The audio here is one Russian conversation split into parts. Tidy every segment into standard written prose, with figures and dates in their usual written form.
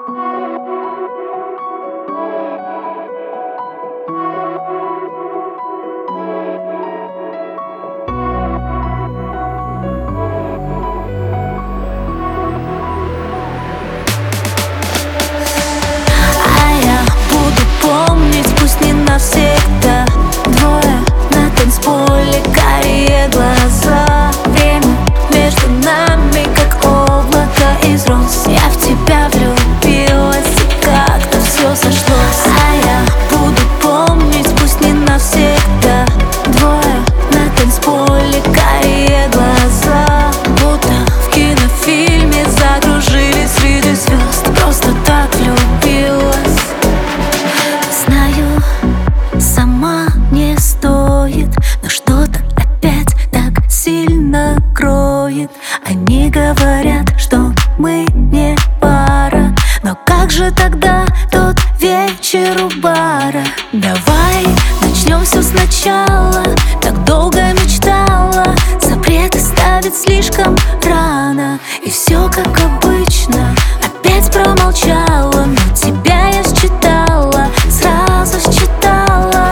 Навсегда двое на танцполе, карие глаза. Время между нами, как облако из роз. Я в тебя влюбилась, и как-то все сошлось. А я буду помнить, пусть не навсегда. Двое на танцполе, карие глаза. Будто в кинофильме закружились среди звезд. Просто так влюбилась. Знаю, сама не стоит, но что-то опять так сильно кроет. Они говорят, что мы не пара, но как же тогда тот вечер у бара? Давай начнем все сначала. Так долго мечтала, запреты ставить слишком рано. И все как обычно, опять промолчала. Но тебя я считала, сразу считала.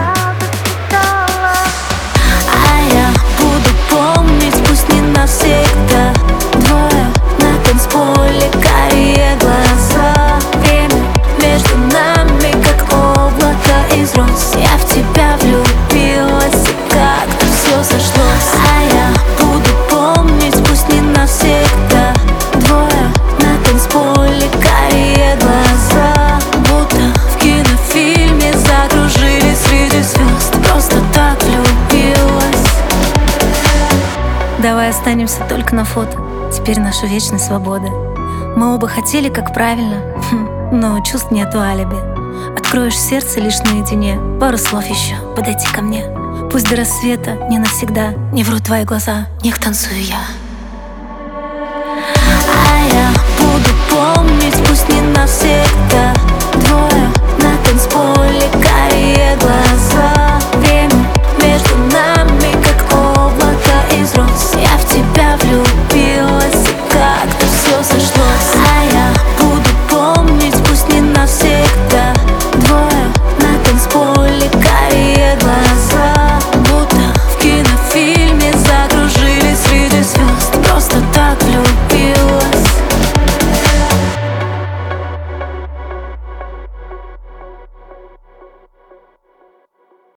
А я буду помнить, пусть не навсегда. Двое на танцполе, карие глаза. Время между нами, как облако из роз. Я в тебя влюбилась, и как-то все сошлось. А я буду помнить, пусть не навсегда. Двое на танцполе, карие глаза. Будто в кинофильме закружились среди звезд. Просто так влюбилась. Давай останемся только на фото. Теперь наша вечная свобода. Мы оба хотели, как правильно, но чувств нету алиби. Откроешь сердце лишь наедине. Пару слов еще, подойти ко мне. Пусть до рассвета, не навсегда. Не врут твои глаза, в них танцую я. А я буду помнить, пусть не навсегда. Двое на танцполе, карие глаза. Время между нами.